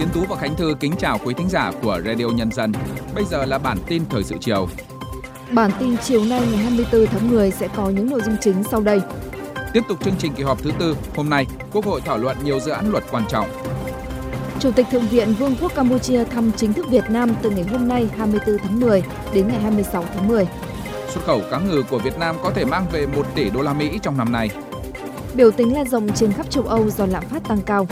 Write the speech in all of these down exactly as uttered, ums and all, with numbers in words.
Anh Tú và Khánh Thư kính chào quý thính giả của Radio Nhân dân. Bây giờ là bản tin thời sự chiều. Bản tin chiều nay ngày hai mươi tư tháng mười sẽ có những nội dung chính sau đây. Tiếp tục chương trình kỳ họp thứ tư, hôm nay Quốc hội thảo luận nhiều dự án luật quan trọng. Chủ tịch Thượng viện Vương quốc Campuchia thăm chính thức Việt Nam từ ngày hôm nay hai mươi tư tháng mười đến ngày hai mươi sáu tháng mười. Xuất khẩu cá ngừ của Việt Nam có thể mang về một tỷ đô la Mỹ trong năm nay. Biểu tình lan rộng trên khắp châu Âu do lạm phát tăng cao.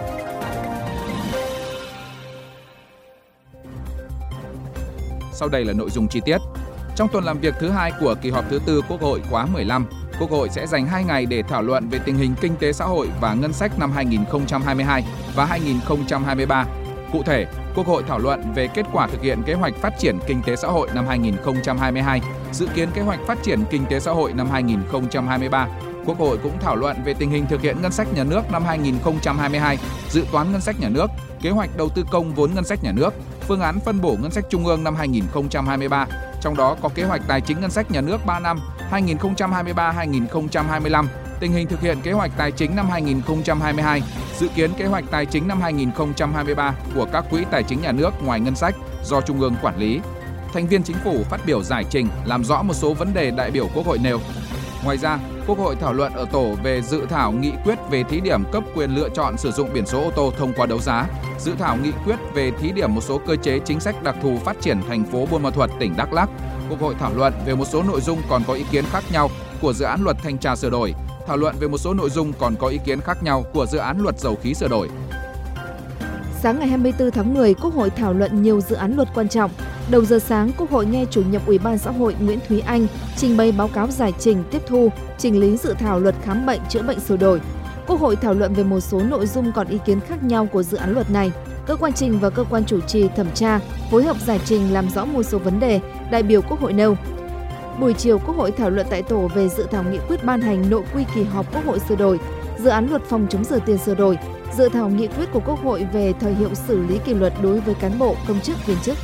Sau đây là nội dung chi tiết. Trong tuần làm việc thứ hai của kỳ họp thứ tư Quốc hội khóa mười lăm, Quốc hội sẽ dành hai ngày để thảo luận về tình hình kinh tế xã hội và ngân sách năm hai nghìn không trăm hai mươi hai và hai nghìn không trăm hai mươi ba. Cụ thể, Quốc hội thảo luận về kết quả thực hiện kế hoạch phát triển kinh tế xã hội năm hai nghìn không trăm hai mươi hai, dự kiến kế hoạch phát triển kinh tế xã hội năm hai nghìn không trăm hai mươi ba. Quốc hội cũng thảo luận về tình hình thực hiện ngân sách nhà nước năm hai nghìn không trăm hai mươi hai, dự toán ngân sách nhà nước, kế hoạch đầu tư công vốn ngân sách nhà nước, phương án phân bổ ngân sách trung ương năm hai nghìn không trăm hai mươi ba, trong đó có kế hoạch tài chính ngân sách nhà nước ba năm hai nghìn không trăm hai mươi ba đến hai nghìn không trăm hai mươi lăm, tình hình thực hiện kế hoạch tài chính năm hai nghìn không trăm hai mươi hai, dự kiến kế hoạch tài chính năm hai nghìn không trăm hai mươi ba của các quỹ tài chính nhà nước ngoài ngân sách do Trung ương quản lý. Thành viên chính phủ phát biểu giải trình làm rõ một số vấn đề đại biểu Quốc hội nêu. Ngoài ra, Quốc hội thảo luận ở tổ về dự thảo nghị quyết về thí điểm cấp quyền lựa chọn sử dụng biển số ô tô thông qua đấu giá, dự thảo nghị quyết về thí điểm một số cơ chế chính sách đặc thù phát triển thành phố Buôn Ma Thuột, tỉnh Đắk Lắk. Quốc hội thảo luận về một số nội dung còn có ý kiến khác nhau của dự án luật thanh tra sửa đổi, thảo luận về một số nội dung còn có ý kiến khác nhau của dự án luật dầu khí sửa đổi. Sáng ngày hai mươi tư tháng mười, Quốc hội thảo luận nhiều dự án luật quan trọng. Đầu giờ sáng, Quốc hội nghe chủ nhiệm Ủy ban Xã hội Nguyễn Thúy Anh trình bày báo cáo giải trình, tiếp thu, chỉnh lý dự thảo luật khám bệnh chữa bệnh sửa đổi. Quốc hội thảo luận về một số nội dung còn ý kiến khác nhau của dự án luật này. Cơ quan trình và cơ quan chủ trì thẩm tra phối hợp giải trình làm rõ một số vấn đề đại biểu Quốc hội nêu. Buổi chiều, Quốc hội thảo luận tại tổ về dự thảo nghị quyết ban hành nội quy kỳ họp Quốc hội sửa đổi, dự án luật phòng chống rửa tiền sửa đổi, dự thảo nghị quyết của Quốc hội về thời hiệu xử lý kỷ luật đối với cán bộ, công chức, viên chức.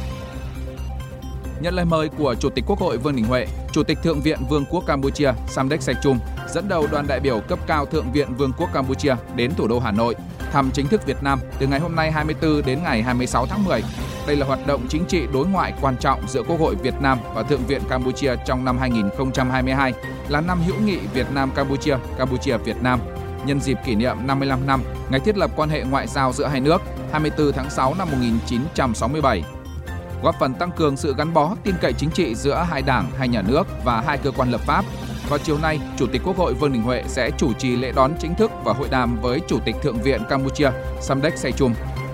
Nhận lời mời của Chủ tịch Quốc hội Vương Đình Huệ, Chủ tịch Thượng viện Vương quốc Campuchia Samdech Sechum dẫn đầu đoàn đại biểu cấp cao Thượng viện Vương quốc Campuchia đến thủ đô Hà Nội, thăm chính thức Việt Nam từ ngày hôm nay hai mươi tư đến ngày hai mươi sáu tháng mười. Đây là hoạt động chính trị đối ngoại quan trọng giữa Quốc hội Việt Nam và Thượng viện Campuchia trong năm hai nghìn không trăm hai mươi hai, là năm hữu nghị Việt Nam Campuchia, Campuchia Việt Nam. Nhân dịp kỷ niệm năm mươi lăm năm ngày thiết lập quan hệ ngoại giao giữa hai nước, hai mươi tư tháng sáu năm một nghìn chín trăm sáu mươi bảy. Góp phần tăng cường sự gắn bó, tin cậy chính trị giữa hai đảng, hai nhà nước và hai cơ quan lập pháp. Vào chiều nay, Chủ tịch Quốc hội Vương Đình Huệ sẽ chủ trì lễ đón chính thức và hội đàm với Chủ tịch Thượng viện Campuchia Samdech Sechum.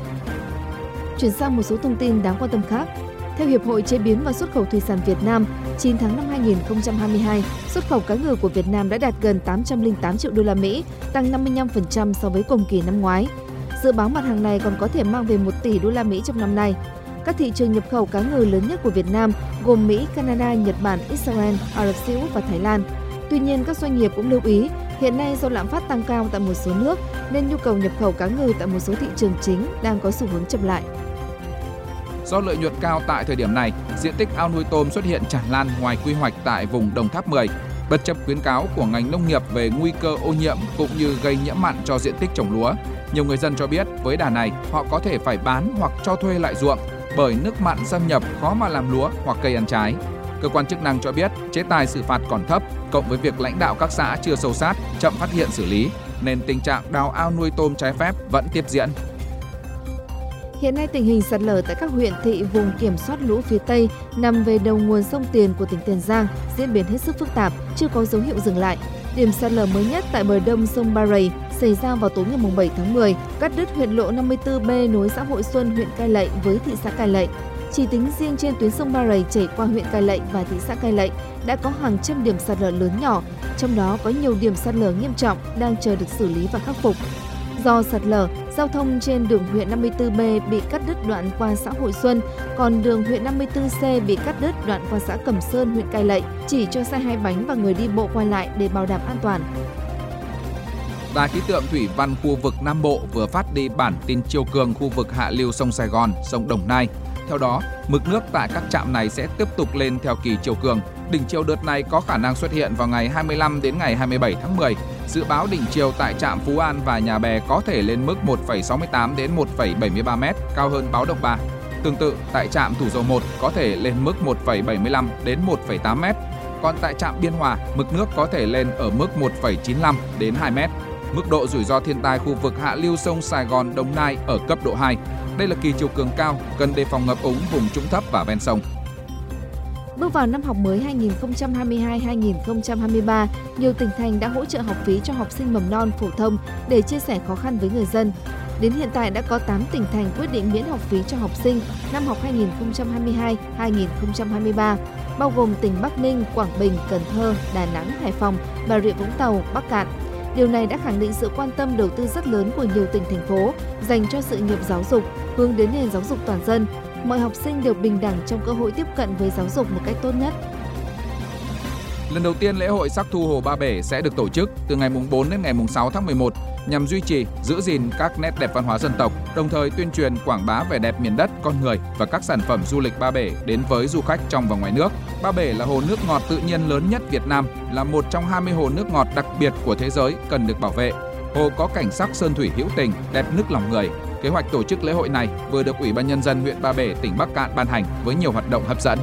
Chuyển sang một số thông tin đáng quan tâm khác. Theo Hiệp hội Chế biến và Xuất khẩu Thủy sản Việt Nam, chín tháng năm hai nghìn không trăm hai mươi hai, xuất khẩu cá ngừ của Việt Nam đã đạt gần tám trăm lẻ tám triệu đô la Mỹ, tăng năm mươi lăm phần trăm so với cùng kỳ năm ngoái. Dự báo mặt hàng này còn có thể mang về một tỷ đô la Mỹ trong năm nay. Các thị trường nhập khẩu cá ngừ lớn nhất của Việt Nam gồm Mỹ, Canada, Nhật Bản, Israel, Ả Rập Xê Út và Thái Lan. Tuy nhiên, các doanh nghiệp cũng lưu ý, hiện nay do lạm phát tăng cao tại một số nước nên nhu cầu nhập khẩu cá ngừ tại một số thị trường chính đang có xu hướng chậm lại. Do lợi nhuận cao tại thời điểm này, diện tích ao nuôi tôm xuất hiện tràn lan ngoài quy hoạch tại vùng Đồng Tháp mười. Bất chấp khuyến cáo của ngành nông nghiệp về nguy cơ ô nhiễm cũng như gây nhiễm mặn cho diện tích trồng lúa, nhiều người dân cho biết với đà này họ có thể phải bán hoặc cho thuê lại ruộng bởi nước mặn xâm nhập khó mà làm lúa hoặc cây ăn trái. Cơ quan chức năng cho biết chế tài xử phạt còn thấp, cộng với việc lãnh đạo các xã chưa sâu sát, chậm phát hiện xử lý, nên tình trạng đào ao nuôi tôm trái phép vẫn tiếp diễn. Hiện nay tình hình sạt lở tại các huyện thị vùng kiểm soát lũ phía Tây nằm về đầu nguồn sông Tiền của tỉnh Tiền Giang diễn biến hết sức phức tạp, chưa có dấu hiệu dừng lại. Điểm sạt lở mới nhất tại bờ đông sông Ba Rầy xảy ra vào tối ngày bảy tháng mười, cắt đứt huyện lộ năm mươi tư B nối xã Hội Xuân, huyện Cai Lậy với thị xã Cai Lậy. Chỉ tính riêng trên tuyến sông Ba Rầy chảy qua huyện Cai Lậy và thị xã Cai Lậy đã có hàng trăm điểm sạt lở lớn nhỏ, trong đó có nhiều điểm sạt lở nghiêm trọng đang chờ được xử lý và khắc phục. Do sạt lở, giao thông trên đường huyện năm mươi tư B bị cắt đứt đoạn qua xã Hội Xuân, còn đường huyện năm mươi tư C bị cắt đứt đoạn qua xã Cẩm Sơn, huyện Cai Lậy, chỉ cho xe hai bánh và người đi bộ qua lại để bảo đảm an toàn. Đài khí tượng thủy văn khu vực Nam Bộ vừa phát đi bản tin chiều cường khu vực hạ lưu sông Sài Gòn, sông Đồng Nai. Theo đó, mực nước tại các trạm này sẽ tiếp tục lên theo kỳ chiều cường, Đỉnh chiều đợt này có khả năng xuất hiện vào ngày hai mươi lăm đến ngày hai mươi bảy tháng mười. Dự báo đỉnh chiều tại trạm Phú An và Nhà Bè có thể lên mức một phẩy sáu mươi tám đến một phẩy bảy mươi ba mét, cao hơn báo động ba. Tương tự, tại trạm Thủ Dầu một có thể lên mức một phẩy bảy mươi lăm đến một phẩy tám mét. Còn tại trạm Biên Hòa, mực nước có thể lên ở mức một phẩy chín mươi lăm đến hai mét. Mức độ rủi ro thiên tai khu vực hạ lưu sông Sài Gòn, Đồng Nai ở cấp độ hai. Đây là kỳ chiều cường cao, cần đề phòng ngập úng vùng trũng thấp và ven sông. Bước vào năm học mới hai nghìn không trăm hai mươi hai hai nghìn không trăm hai mươi ba, nhiều tỉnh thành đã hỗ trợ học phí cho học sinh mầm non phổ thông để chia sẻ khó khăn với người dân. Đến hiện tại đã có tám tỉnh thành quyết định miễn học phí cho học sinh năm học hai nghìn không trăm hai mươi hai hai nghìn không trăm hai mươi ba, bao gồm tỉnh Bắc Ninh, Quảng Bình, Cần Thơ, Đà Nẵng, Hải Phòng, Bà Rịa Vũng Tàu, Bắc Kạn. Điều này đã khẳng định sự quan tâm đầu tư rất lớn của nhiều tỉnh, thành phố dành cho sự nghiệp giáo dục, hướng đến nền giáo dục toàn dân. Mọi học sinh đều bình đẳng trong cơ hội tiếp cận với giáo dục một cách tốt nhất. Lần đầu tiên lễ hội Sắc Thu Hồ Ba Bể sẽ được tổ chức từ ngày bốn đến ngày sáu tháng mười một nhằm duy trì, giữ gìn các nét đẹp văn hóa dân tộc, đồng thời tuyên truyền quảng bá vẻ đẹp miền đất, con người và các sản phẩm du lịch Ba Bể đến với du khách trong và ngoài nước. Ba Bể là hồ nước ngọt tự nhiên lớn nhất Việt Nam, là một trong hai mươi hồ nước ngọt đặc biệt của thế giới cần được bảo vệ. Hồ có cảnh sắc sơn thủy hữu tình, đẹp nức lòng người. Kế hoạch tổ chức lễ hội này vừa được Ủy ban Nhân dân huyện Ba Bể, tỉnh Bắc Kạn ban hành với nhiều hoạt động hấp dẫn.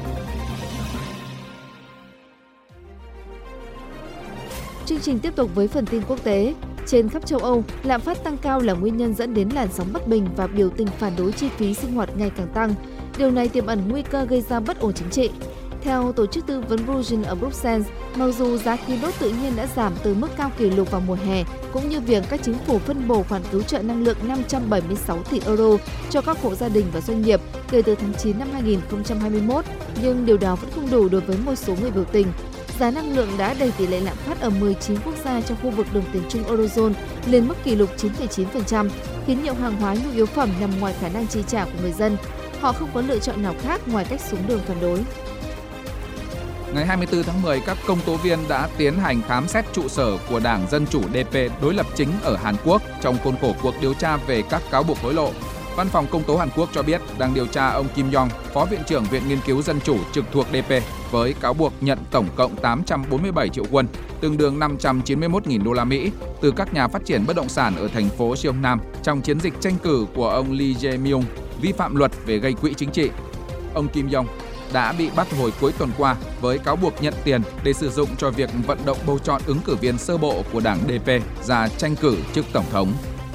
Chương trình tiếp tục với phần tin quốc tế. Trên khắp châu Âu, lạm phát tăng cao là nguyên nhân dẫn đến làn sóng bất bình và biểu tình phản đối chi phí sinh hoạt ngày càng tăng. Điều này tiềm ẩn nguy cơ gây ra bất ổn chính trị. Theo tổ chức tư vấn Bruegel ở Bruxelles, mặc dù giá khí đốt tự nhiên đã giảm từ mức cao kỷ lục vào mùa hè, cũng như việc các chính phủ phân bổ khoản cứu trợ năng lượng năm trăm bảy mươi sáu tỷ euro cho các hộ gia đình và doanh nghiệp kể từ tháng chín năm hai nghìn không trăm hai mươi mốt, nhưng điều đó vẫn không đủ đối với một số người biểu tình. Giá năng lượng đã đẩy tỷ lệ lạm phát ở mười chín quốc gia trong khu vực đồng tiền chung Eurozone lên mức kỷ lục chín phẩy chín phần trăm, khiến nhiều hàng hóa nhu yếu phẩm nằm ngoài khả năng chi trả của người dân. Họ không có lựa chọn nào khác ngoài cách xuống đường phản đối. Ngày hai mươi tư tháng mười, các công tố viên đã tiến hành khám xét trụ sở của Đảng Dân Chủ đê pê đối lập chính ở Hàn Quốc trong khuôn khổ cuộc điều tra về các cáo buộc hối lộ. Văn phòng Công tố Hàn Quốc cho biết đang điều tra ông Kim Yong, Phó Viện trưởng Viện Nghiên cứu Dân chủ trực thuộc đê pê, với cáo buộc nhận tổng cộng tám trăm bốn mươi bảy triệu won, tương đương năm trăm chín mươi mốt nghìn đô la Mỹ, từ các nhà phát triển bất động sản ở thành phố Seongnam trong chiến dịch tranh cử của ông Lee Jae-myung, vi phạm luật về gây quỹ chính trị. Ông Kim Yong đã bị bắt hồi cuối tuần qua với cáo buộc nhận tiền để sử dụng cho việc vận động bầu chọn ứng cử viên sơ bộ của đảng đê pê ra tranh cử chức tổng thống.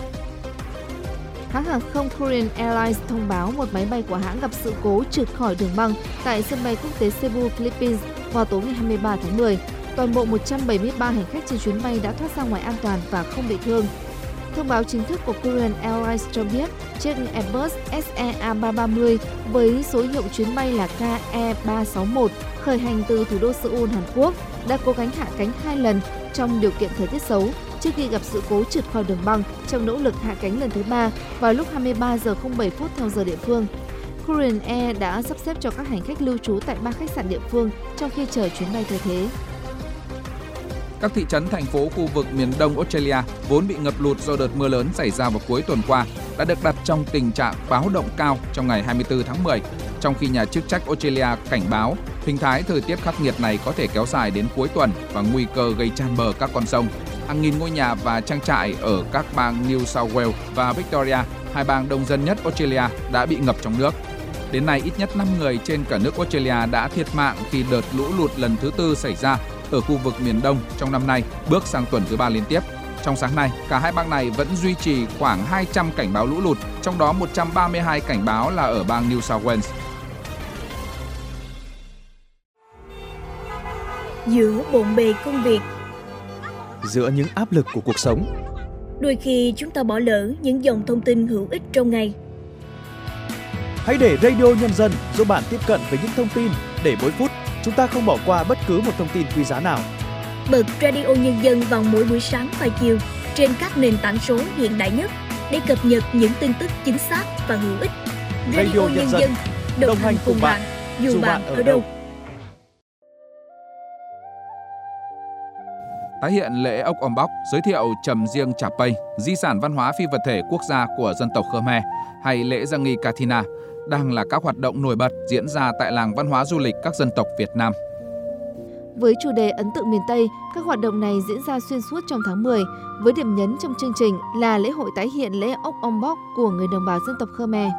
Hãng hàng không Korean Airlines thông báo một máy bay của hãng gặp sự cố trượt khỏi đường băng tại sân bay quốc tế Cebu, Philippines vào tối ngày hai mươi ba tháng mười. Toàn bộ một trăm bảy mươi ba hành khách trên chuyến bay đã thoát ra ngoài an toàn và không bị thương. Thông báo chính thức của Korean Airlines cho biết chiếc Airbus S E A ba ba mươi với số hiệu chuyến bay là K E ba sáu mốt khởi hành từ thủ đô Seoul, Hàn Quốc đã cố gắng hạ cánh hai lần trong điều kiện thời tiết xấu trước khi gặp sự cố trượt khỏi đường băng trong nỗ lực hạ cánh lần thứ ba vào lúc hai mươi ba giờ không bảy phút theo giờ địa phương. Korean Air đã sắp xếp cho các hành khách lưu trú tại ba khách sạn địa phương trong khi chờ chuyến bay thay thế. Các thị trấn, thành phố khu vực miền đông Australia vốn bị ngập lụt do đợt mưa lớn xảy ra vào cuối tuần qua đã được đặt trong tình trạng báo động cao trong ngày hai mươi tư tháng mười, trong khi nhà chức trách Australia cảnh báo hình thái thời tiết khắc nghiệt này có thể kéo dài đến cuối tuần và nguy cơ gây tràn bờ các con sông. Hàng nghìn ngôi nhà và trang trại ở các bang New South Wales và Victoria, hai bang đông dân nhất Australia, đã bị ngập trong nước. Đến nay, ít nhất năm người trên cả nước Australia đã thiệt mạng khi đợt lũ lụt lần thứ tư xảy ra ở khu vực miền đông trong năm nay, bước sang tuần thứ ba liên tiếp. Trong sáng nay, cả hai bang này vẫn duy trì khoảng hai trăm cảnh báo lũ lụt, trong đó một trăm ba mươi hai cảnh báo là ở bang New South Wales. Giữa bộn bề công việc, giữa những áp lực của cuộc sống, đôi khi chúng ta bỏ lỡ những dòng thông tin hữu ích trong ngày. Hãy để Radio Nhân dân giúp bạn tiếp cận với những thông tin để mỗi phút chúng ta không bỏ qua bất cứ một thông tin quý giá nào. Bật Radio Nhân dân vào mỗi buổi sáng và chiều trên các nền tảng số hiện đại nhất để cập nhật những tin tức chính xác và hữu ích. Radio, Radio Nhân, Nhân dân, dân đồng, đồng hành cùng bạn, bạn dù bạn ở đâu. Tái hiện lễ ốc om bóc, giới thiệu trầm riêng Trà Pây, di sản văn hóa phi vật thể quốc gia của dân tộc Khmer, hay lễ Giang nghi Kathina đang là các hoạt động nổi bật diễn ra tại làng văn hóa du lịch các dân tộc Việt Nam. Với chủ đề ấn tượng miền Tây, các hoạt động này diễn ra xuyên suốt trong tháng mười, với điểm nhấn trong chương trình là lễ hội tái hiện lễ Ốc Om Bóc của người đồng bào dân tộc Khmer.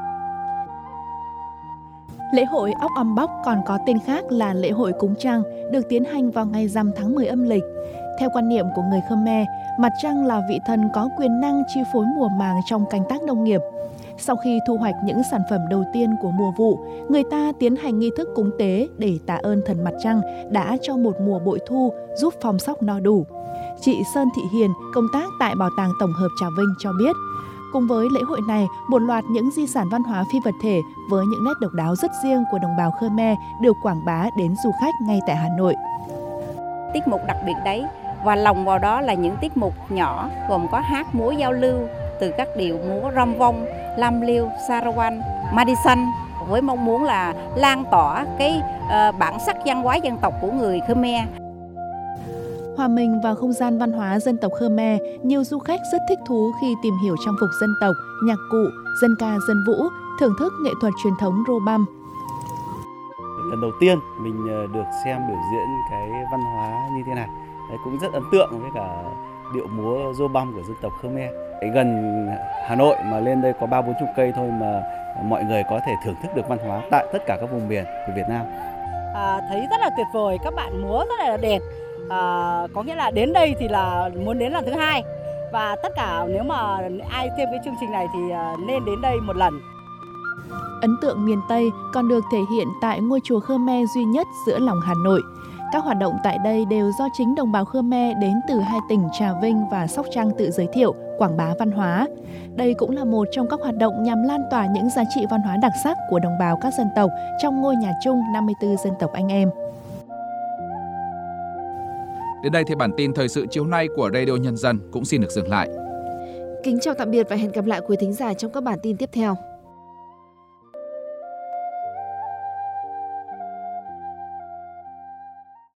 Lễ hội Ốc Om Bóc còn có tên khác là lễ hội cúng trăng, được tiến hành vào ngày rằm tháng mười âm lịch. Theo quan niệm của người Khmer, mặt trăng là vị thần có quyền năng chi phối mùa màng trong canh tác nông nghiệp. Sau khi thu hoạch những sản phẩm đầu tiên của mùa vụ, người ta tiến hành nghi thức cúng tế để tạ ơn thần mặt trăng đã cho một mùa bội thu, giúp phong sóc no đủ. Chị Sơn Thị Hiền, công tác tại Bảo tàng Tổng hợp Trà Vinh cho biết, cùng với lễ hội này, một loạt những di sản văn hóa phi vật thể với những nét độc đáo rất riêng của đồng bào Khmer được quảng bá đến du khách ngay tại Hà Nội. Tiết mục đặc biệt đấy và lồng vào đó là những tiết mục nhỏ gồm có hát múa giao lưu từ các điệu múa rong vong, lam liêu, sarawan, madisan với mong muốn là lan tỏa cái uh, bản sắc văn hóa dân tộc của người Khmer. Hòa mình vào không gian văn hóa dân tộc Khmer, nhiều du khách rất thích thú khi tìm hiểu trang phục dân tộc, nhạc cụ, dân ca dân vũ, thưởng thức nghệ thuật truyền thống rô băm. Lần đầu tiên mình được xem biểu diễn cái văn hóa như thế này, đấy, cũng rất ấn tượng với cả điệu múa rô băm của dân tộc Khmer. Gần Hà Nội mà lên đây có ba bốn chục cây thôi mà mọi người có thể thưởng thức được văn hóa tại tất cả các vùng miền của Việt Nam. À, thấy rất là tuyệt vời, các bạn múa rất là đẹp. À, có nghĩa là đến đây thì là muốn đến lần thứ hai, và tất cả nếu mà ai xem cái chương trình này thì nên đến đây một lần. Ấn tượng miền Tây còn được thể hiện tại ngôi chùa Khmer duy nhất giữa lòng Hà Nội. Các hoạt động tại đây đều do chính đồng bào Khmer đến từ hai tỉnh Trà Vinh và Sóc Trăng tự giới thiệu, quảng bá văn hóa. Đây cũng là một trong các hoạt động nhằm lan tỏa những giá trị văn hóa đặc sắc của đồng bào các dân tộc trong ngôi nhà chung năm mươi tư dân tộc anh em. Đến đây thì bản tin thời sự chiều nay của Radio Nhân dân cũng xin được dừng lại. Kính chào tạm biệt và hẹn gặp lại quý thính giả trong các bản tin tiếp theo.